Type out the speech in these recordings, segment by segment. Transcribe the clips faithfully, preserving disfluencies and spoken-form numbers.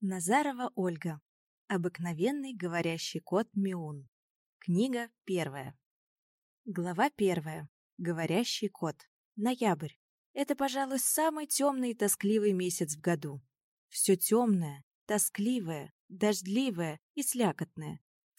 Назарова Ольга. Обыкновенный говорящий кот Миун. Книга первая. Глава первая. Говорящий кот. Ноябрь. Это, пожалуй, самый темный и тоскливый месяц в году. Все темное, тоскливое, дождливое и слякотное.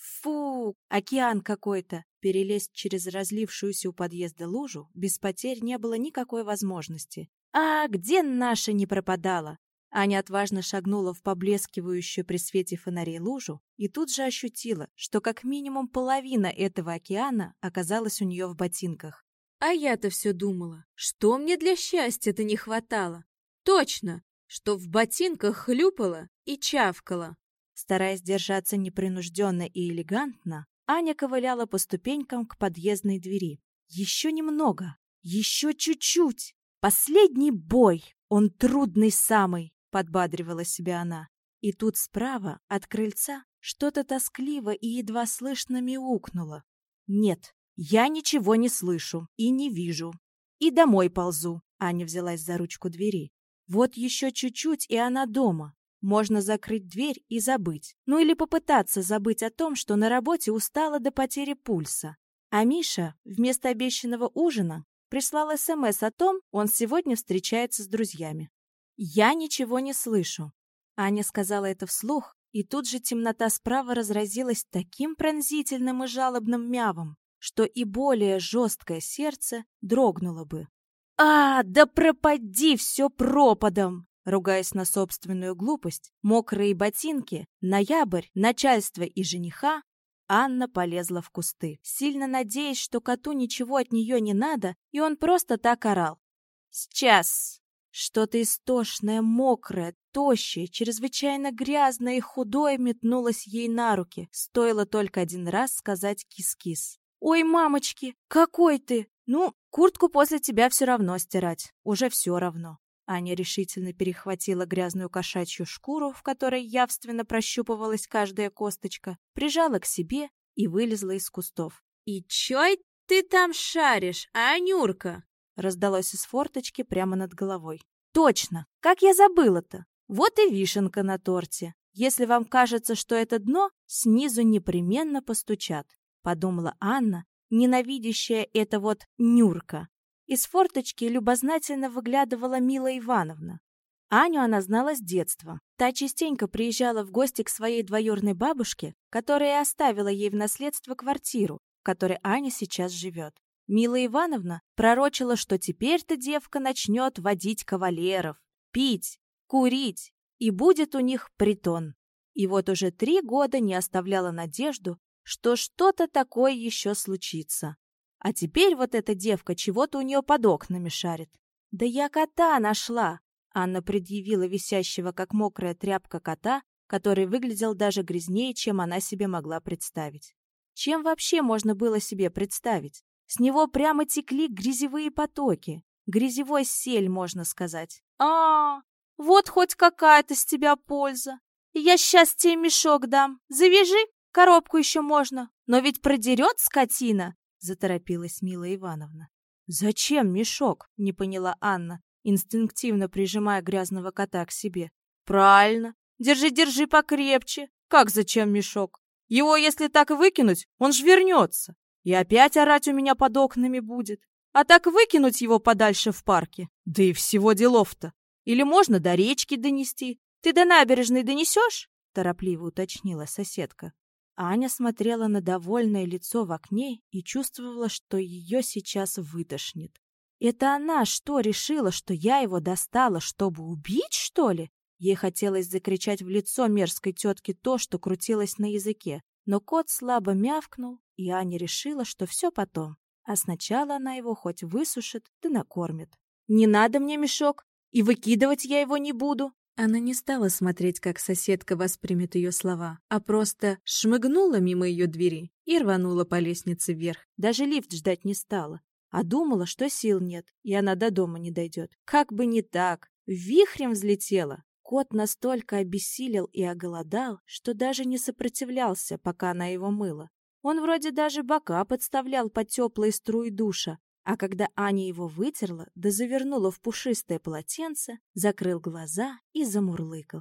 Фу, океан какой-то! Перелезть через разлившуюся у подъезда лужу без потерь не было никакой возможности. А где наша не пропадала? Аня отважно шагнула в поблескивающую при свете фонарей лужу и тут же ощутила, что как минимум половина этого океана оказалась у нее в ботинках. А я-то все думала, что мне для счастья-то не хватало. Точно, что в ботинках хлюпала и чавкала. Стараясь держаться непринужденно и элегантно, Аня ковыляла по ступенькам к подъездной двери. Еще немного, еще чуть-чуть. Последний бой, он трудный самый. Подбадривала себя она. И тут справа, от крыльца, что-то тоскливо и едва слышно мяукнуло. Нет, я ничего не слышу и не вижу. И домой ползу. Аня взялась за ручку двери. Вот еще чуть-чуть, и она дома. Можно закрыть дверь и забыть. Ну или попытаться забыть о том, что на работе устала до потери пульса. А Миша вместо обещанного ужина прислал СМС о том, он сегодня встречается с друзьями. «Я ничего не слышу». Аня сказала это вслух, и тут же темнота справа разразилась таким пронзительным и жалобным мявом, что и более жесткое сердце дрогнуло бы. «А, да пропади все пропадом!» Ругаясь на собственную глупость, мокрые ботинки, ноябрь, начальство и жениха, Анна полезла в кусты, сильно надеясь, что коту ничего от нее не надо, и он просто так орал. «Сейчас!» Что-то истошное, мокрое, тощее, чрезвычайно грязное и худое метнулось ей на руки. Стоило только один раз сказать кис-кис. «Ой, мамочки, какой ты! Ну, куртку после тебя все равно стирать. Уже все равно». Аня решительно перехватила грязную кошачью шкуру, в которой явственно прощупывалась каждая косточка, прижала к себе и вылезла из кустов. «И чё ты там шаришь, Анюрка?» Раздалось из форточки прямо над головой. «Точно! Как я забыла-то! Вот и вишенка на торте! Если вам кажется, что это дно, снизу непременно постучат», подумала Анна, ненавидящая это вот Нюрка. Из форточки любознательно выглядывала Мила Ивановна. Аню она знала с детства. Та частенько приезжала в гости к своей двоюродной бабушке, которая оставила ей в наследство квартиру, в которой Аня сейчас живет. Мила Ивановна пророчила, что теперь-то девка начнет водить кавалеров, пить, курить, и будет у них притон. И вот уже три года не оставляла надежду, что что-то такое еще случится. А теперь вот эта девка чего-то у нее под окнами шарит. «Да я кота нашла!» Анна предъявила висящего, как мокрая тряпка, кота, который выглядел даже грязнее, чем она себе могла представить. Чем вообще можно было себе представить? С него прямо текли грязевые потоки. Грязевой сель, можно сказать. «А, вот хоть какая-то с тебя польза. Я сейчас тебе мешок дам. Завяжи, коробку еще можно. Но ведь продерет скотина!» Заторопилась Мила Ивановна. «Зачем мешок?» — не поняла Анна, инстинктивно прижимая грязного кота к себе. «Правильно. Держи, держи покрепче. Как зачем мешок? Его, если так выкинуть, он ж вернется. И опять орать у меня под окнами будет. А так выкинуть его подальше в парке. Да и всего делов-то. Или можно до речки донести. Ты до набережной донесешь?» Торопливо уточнила соседка. Аня смотрела на довольное лицо в окне и чувствовала, что ее сейчас вытошнит. «Это она что, решила, что я его достала, чтобы убить, что ли?» Ей хотелось закричать в лицо мерзкой тетке то, что крутилось на языке. Но кот слабо мявкнул, и Аня решила, что все потом. А сначала она его хоть высушит, да накормит. «Не надо мне мешок, и выкидывать я его не буду». Она не стала смотреть, как соседка воспримет ее слова, а просто шмыгнула мимо ее двери и рванула по лестнице вверх. Даже лифт ждать не стала. А думала, что сил нет, и она до дома не дойдет. Как бы не так. Вихрем взлетела. Кот настолько обессилел и оголодал, что даже не сопротивлялся, пока она его мыла. Он вроде даже бока подставлял под теплые струи душа, а когда Аня его вытерла да завернула в пушистое полотенце, закрыл глаза и замурлыкал.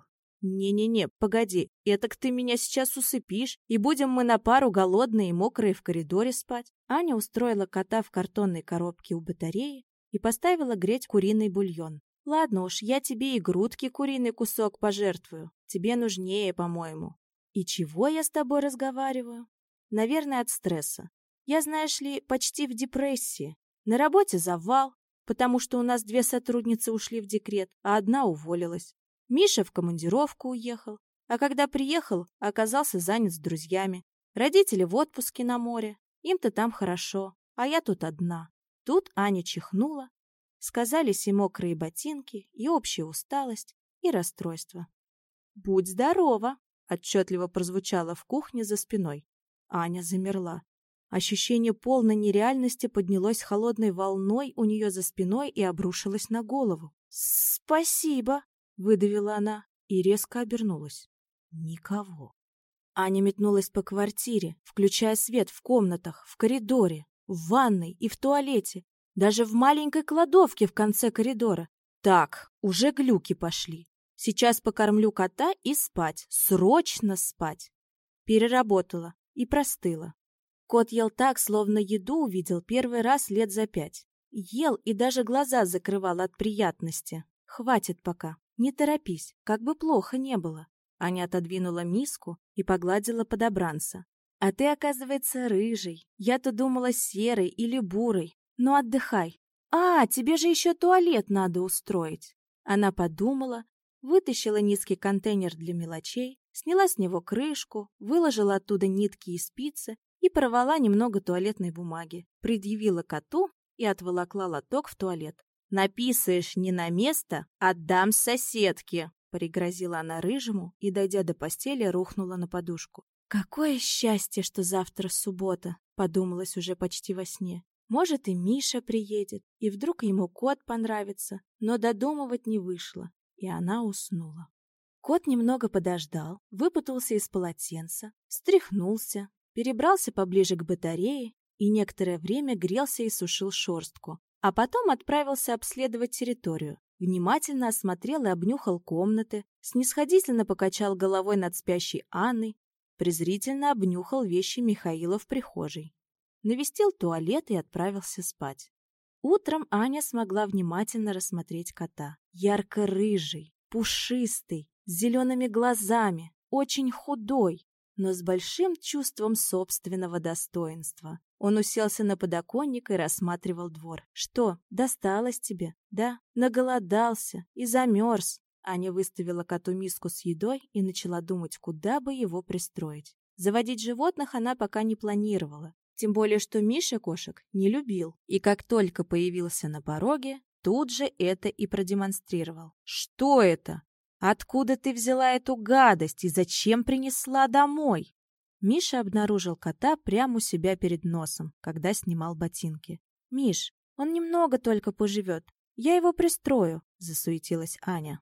«Не-не-не, погоди, этак ты меня сейчас усыпишь, и будем мы на пару голодные и мокрые в коридоре спать». Аня устроила кота в картонной коробке у батареи и поставила греть куриный бульон. «Ладно уж, я тебе и грудки куриный кусок пожертвую. Тебе нужнее, по-моему». «И чего я с тобой разговариваю?» «Наверное, от стресса. Я, знаешь ли, почти в депрессии. На работе завал, потому что у нас две сотрудницы ушли в декрет, а одна уволилась. Миша в командировку уехал, а когда приехал, оказался занят с друзьями. Родители в отпуске на море, им-то там хорошо, а я тут одна». Тут Аня чихнула. Сказались и мокрые ботинки, и общая усталость, и расстройство. «Будь здорова!» — отчетливо прозвучало в кухне за спиной. Аня замерла. Ощущение полной нереальности поднялось холодной волной у нее за спиной и обрушилось на голову. «Спасибо!» — выдавила она и резко обернулась. Никого. Аня метнулась по квартире, включая свет в комнатах, в коридоре, в ванной и в туалете, даже в маленькой кладовке в конце коридора. Так, уже глюки пошли. Сейчас покормлю кота и спать, срочно спать. Переработала и простыла. Кот ел так, словно еду увидел первый раз лет за пять. Ел и даже глаза закрывал от приятности. Хватит пока, не торопись, как бы плохо не было. Аня отодвинула миску и погладила подобранца. А ты, оказывается, рыжий. Я-то думала серый или бурый. Ну, отдыхай. А, тебе же еще туалет надо устроить. Она подумала, вытащила низкий контейнер для мелочей, сняла с него крышку, выложила оттуда нитки и спицы и порвала немного туалетной бумаги, предъявила коту и отволокла лоток в туалет. «Написаешь не на место, отдам соседке», — пригрозила она рыжему и, дойдя до постели, рухнула на подушку. «Какое счастье, что завтра суббота», — подумалось уже почти во сне. Может, и Миша приедет, и вдруг ему кот понравится, но додумывать не вышло, и она уснула. Кот немного подождал, выпутался из полотенца, встряхнулся, перебрался поближе к батарее и некоторое время грелся и сушил шерстку, а потом отправился обследовать территорию. Внимательно осмотрел и обнюхал комнаты, снисходительно покачал головой над спящей Анной, презрительно обнюхал вещи Михаила в прихожей. Навестил туалет и отправился спать. Утром Аня смогла внимательно рассмотреть кота. Ярко-рыжий, пушистый, с зелеными глазами, очень худой, но с большим чувством собственного достоинства. Он уселся на подоконник и рассматривал двор. «Что, досталось тебе? Да? Наголодался и замерз». Аня выставила коту миску с едой и начала думать, куда бы его пристроить. Заводить животных она пока не планировала. Тем более, что Миша кошек не любил. И как только появился на пороге, тут же это и продемонстрировал. «Что это? Откуда ты взяла эту гадость и зачем принесла домой?» Миша обнаружил кота прямо у себя перед носом, когда снимал ботинки. «Миш, он немного только поживет. Я его пристрою», — засуетилась Аня.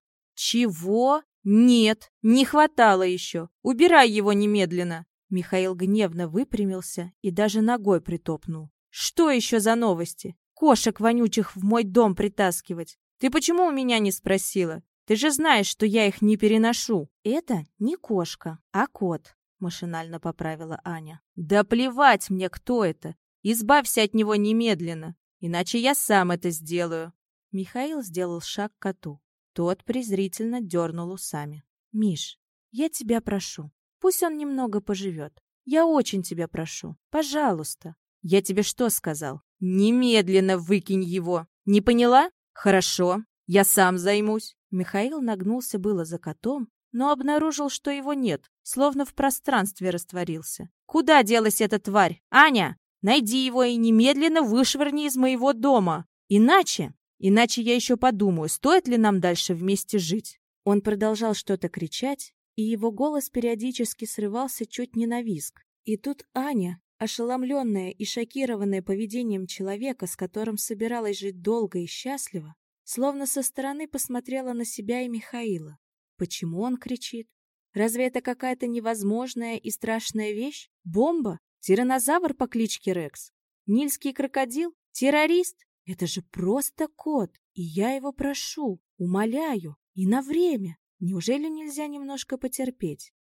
«Чего? Нет, не хватало еще. Убирай его немедленно!» Михаил гневно выпрямился и даже ногой притопнул. «Что еще за новости? Кошек вонючих в мой дом притаскивать? Ты почему у меня не спросила? Ты же знаешь, что я их не переношу». «Это не кошка, а кот», — машинально поправила Аня. «Да плевать мне, кто это. Избавься от него немедленно, иначе я сам это сделаю». Михаил сделал шаг к коту. Тот презрительно дернул усами. «Миш, я тебя прошу. Пусть он немного поживет. Я очень тебя прошу. Пожалуйста». «Я тебе что сказал? Немедленно выкинь его. Не поняла? Хорошо, я сам займусь». Михаил нагнулся было за котом, но обнаружил, что его нет, словно в пространстве растворился. «Куда делась эта тварь? Аня, найди его и немедленно вышвырни из моего дома. Иначе, иначе я еще подумаю, стоит ли нам дальше вместе жить». Он продолжал что-то кричать, и его голос периодически срывался чуть не на визг. И тут Аня, ошеломленная и шокированная поведением человека, с которым собиралась жить долго и счастливо, словно со стороны посмотрела на себя и Михаила. Почему он кричит? Разве это какая-то невозможная и страшная вещь? Бомба? Тираннозавр по кличке Рекс? Нильский крокодил? Террорист? Это же просто кот, и я его прошу, умоляю, и на время. Неужели нельзя немножко потерпеть?